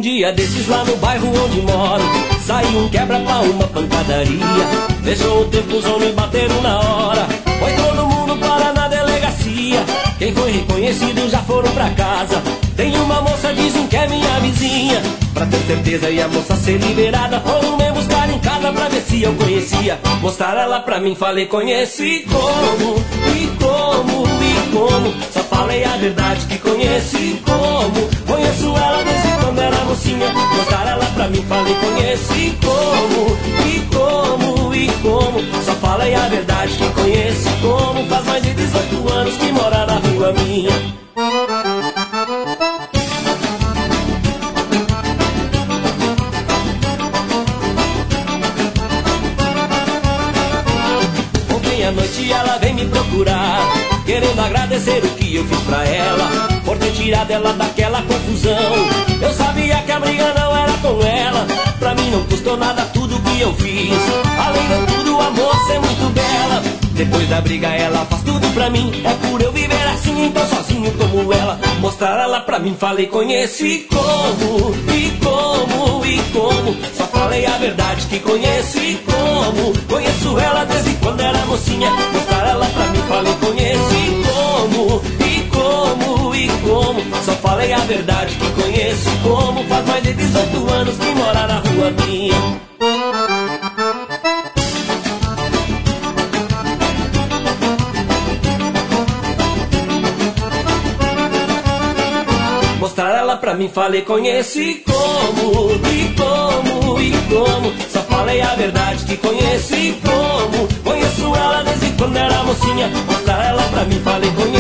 dia desses lá no bairro onde moro, saiu um quebra pra uma pancadaria. Fechou o tempo, os homens bateram na hora. Foi todo mundo para na delegacia. Quem foi reconhecido já foram pra casa. Tem uma moça, dizem que é minha vizinha. Pra ter certeza e a moça ser liberada, foram me buscar em casa pra ver se eu conhecia. Mostraram ela pra mim, falei conheci como, e como, e como. Só falei a verdade que conheci como. Conheço ela desde quando era mocinha. Mostraram ela pra mim, falei conheci como, e como, e como. Só falei a verdade que conheci como. Faz mais de 18 anos que mora na rua minha. À noite ela vem me procurar, querendo agradecer o que eu fiz pra ela, por ter tirado ela daquela confusão. Eu sabia que a briga não era com ela, pra mim não custou nada tudo que eu fiz. Além de tudo, a moça é muito bela. Depois da briga ela faz tudo pra mim. É por eu viver assim, então sozinho como ela. Mostrar ela pra mim, falei conheci como, e como, e como. Só falei a verdade que conheci como. Conheço ela desde quando era mocinha. Mostrar ela pra mim, falei conheci como, e como, e como. Só falei a verdade que conheço como. Faz mais de 18 anos que mora na rua minha. Mostrar ela pra mim, falei conheci como, e como, e como. Só falei a verdade que conheci como. Conheço ela desde quando era mocinha. Mostrar ela pra mim, falei conheci